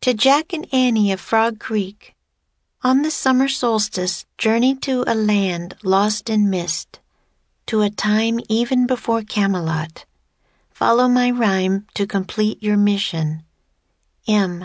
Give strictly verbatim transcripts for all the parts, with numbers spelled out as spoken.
To Jack and Annie of Frog Creek. On the summer solstice, journey to a land lost in mist, to a time even before Camelot. Follow my rhyme to complete your mission. M.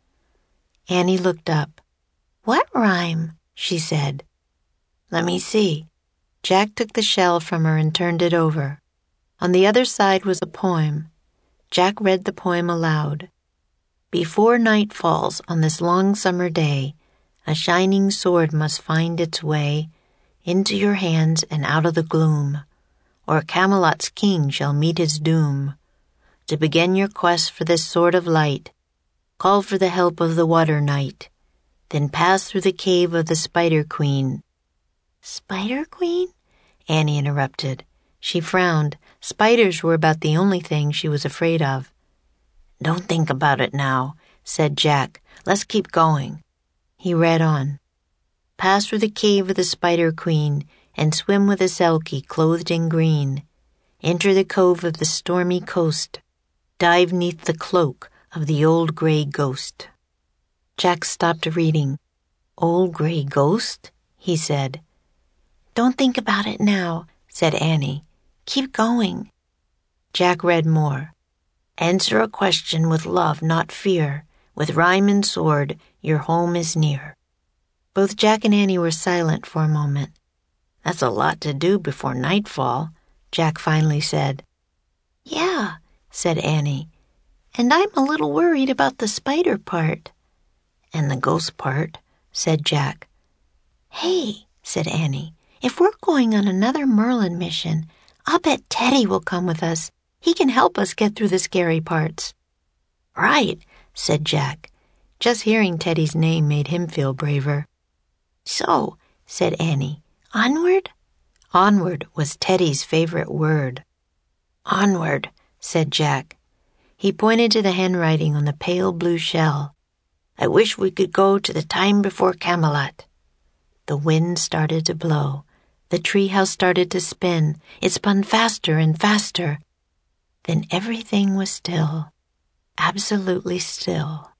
Annie looked up. What rhyme? She said. Let me see. Jack took the shell from her and turned it over. On the other side was a poem. Jack read the poem aloud. Before night falls on this long summer day, a shining sword must find its way into your hands and out of the gloom, or Camelot's king shall meet his doom. To begin your quest for this sword of light, call for the help of the water knight, then pass through the cave of the Spider Queen. Spider Queen? Annie interrupted. She frowned. Spiders were about the only thing she was afraid of. Don't think about it now, said Jack. Let's keep going. He read on. Pass through the cave of the Spider Queen and swim with a Selkie clothed in green. Enter the cove of the stormy coast. Dive neath the cloak of the old gray ghost. Jack stopped reading. Old gray ghost? He said. Don't think about it now, said Annie. Keep going. Jack read more. Answer a question with love, not fear. With rhyme and sword, your home is near. Both Jack and Annie were silent for a moment. That's a lot to do before nightfall, Jack finally said. Yeah, said Annie. And I'm a little worried about the spider part. And the ghost part, said Jack. Hey, said Annie, if we're going on another Merlin mission, I'll bet Teddy will come with us. He can help us get through the scary parts. Right, said Jack. Just hearing Teddy's name made him feel braver. So, said Annie, onward? Onward was Teddy's favorite word. Onward, said Jack. He pointed to the handwriting on the pale blue shell. I wish we could go to the time before Camelot. The wind started to blow. The treehouse started to spin. It spun faster and faster. Then everything was still, absolutely still.